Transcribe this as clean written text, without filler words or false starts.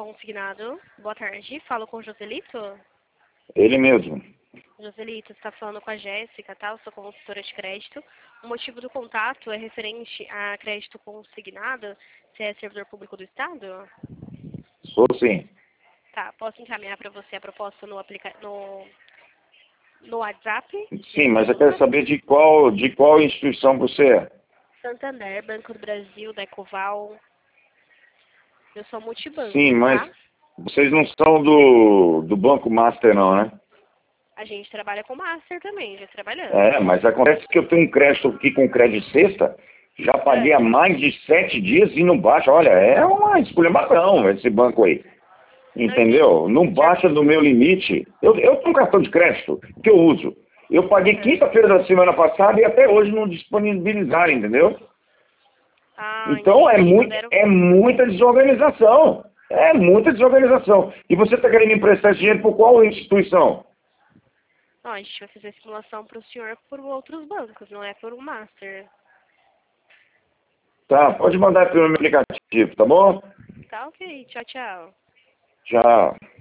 consignado. Boa tarde. Falo com o Joselito. Ele mesmo. Joselito, você está falando com a Jéssica, tá? Eu sou consultora de crédito. O motivo do contato é referente a crédito consignado. Você é servidor público do Estado? Sou sim. Tá, posso encaminhar para você a proposta no WhatsApp? Sim, mas eu quero saber de qual instituição você é. Santander, Banco do Brasil, da Ecoval. Eu sou multibanco, Sim, mas tá? vocês não são do Banco Master não, né? A gente trabalha com Master também, já trabalhamos. Mas acontece que eu tenho um crédito aqui com crédito sexta, já paguei há mais de 7 dias e não baixa. Olha, é uma esculhambação esse banco aí. Entendeu? Não baixa do meu limite. Eu tenho um cartão de crédito que eu uso. Eu paguei quinta-feira da semana passada e até hoje não disponibilizaram, entendeu? Então é muita desorganização. É muita desorganização. E você está querendo emprestar dinheiro por qual instituição? Não, a gente vai fazer simulação para o senhor por outros bancos, não é por um Master. Tá, pode mandar pelo meu aplicativo, tá bom? Tá ok, tchau, tchau. Tchau.